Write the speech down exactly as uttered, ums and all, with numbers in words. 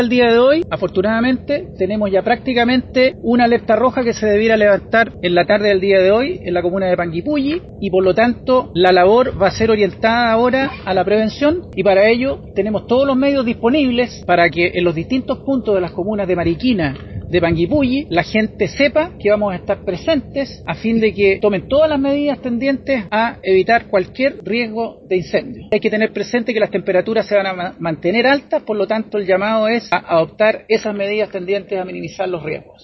El día de hoy, afortunadamente, tenemos ya prácticamente una alerta roja que se debiera levantar en la tarde del día de hoy en la comuna de Panguipulli y por lo tanto la labor va a ser orientada ahora a la prevención y para ello tenemos todos los medios disponibles para que en los distintos puntos de las comunas de Mariquina, de Panguipulli, la gente sepa que vamos a estar presentes a fin de que tomen todas las medidas tendientes a evitar cualquier riesgo de incendio. Hay que tener presente que las temperaturas se van a ma- mantener altas, por lo tanto el llamado es a adoptar esas medidas tendientes a minimizar los riesgos.